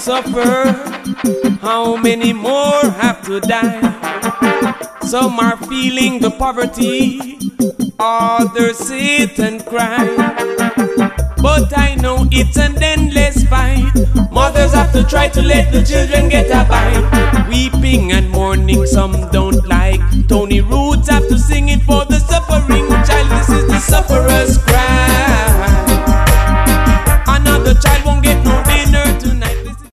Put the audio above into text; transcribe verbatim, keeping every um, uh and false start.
suffer? How many more have to die? Some are feeling the poverty, others sit and cry. But I know it's an endless fight. Mothers have to try to let the children get a bite. Weeping and mourning some don't like. Tony Roots have to sing it for the suffering child. This is the sufferer's cry.